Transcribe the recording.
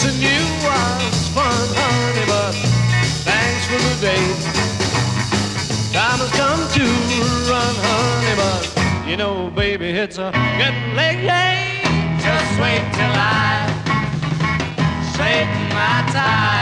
Kissing you was fun, honey, but thanks for the date. Time has come to run, honey, but you know, baby, it's a getting late. Just wait till I straighten my tie.